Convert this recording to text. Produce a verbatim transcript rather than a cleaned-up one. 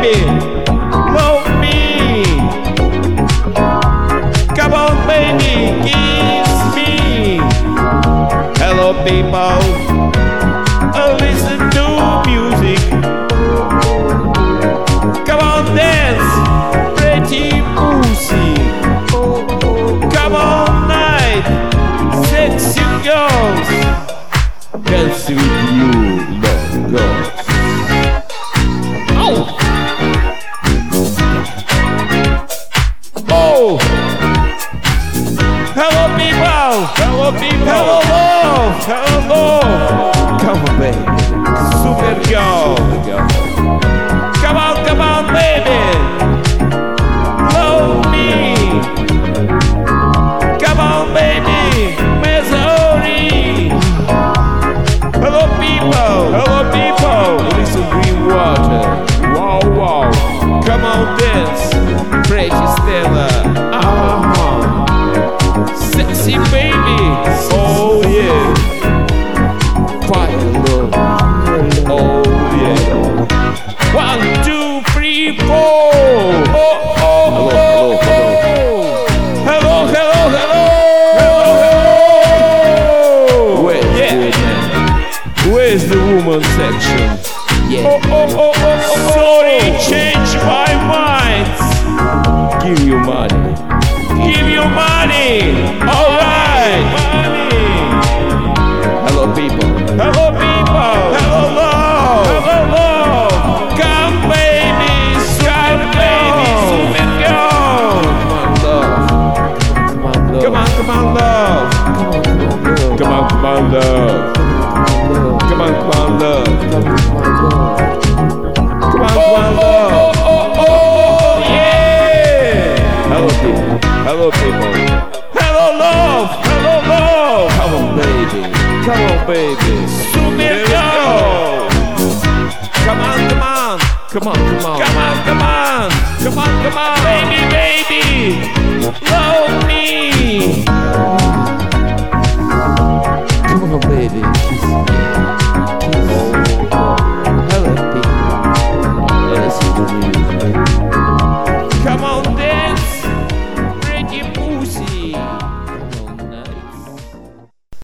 baby, love me. Come on, baby, kiss me. Hello, people, oh, listen to music. Come on, dance, pretty pussy. Come on, night, sexy girls. Dance with you, love girls. Oh, oh. Hello, people. Hello, people. Hello, love. Hello, love. Come on, baby. Super girl. Come on, come on, baby. Love me. Come on, baby. Missouri. Hello, people. Hello, people. Listen, green water. Wow, wow. Come on, dance. Pretty Stella. Uh-huh. Sexy baby. Oh, yeah. Fire love. Oh, yeah. One, two, three, four. Oh, oh, oh, oh, oh. Hello, hello, hello. Hello, hello. Wait, yeah. Where's the woman section? Yeah. Oh, oh, oh, oh, oh. Sorry, change my mind. Give you money. Give you money. All right. Money. Hello, people. Hello, people. Hello, love. Hello, love. Come, baby. Come, baby. Super girl. Come on, come on, love. Come on, come on, love. Come on, come on, love. Come on, come on, love. Come on, come on, love. Oh, oh, oh, yeah. Hello, people. Hello, people. Hello, love. Hello, love. Come on, baby. Come on, baby. Super girl. Come on, come on. Come on, come on. Come on, come on. Come on, come on. Baby, baby. Love me. Come on, baby. Kiss me.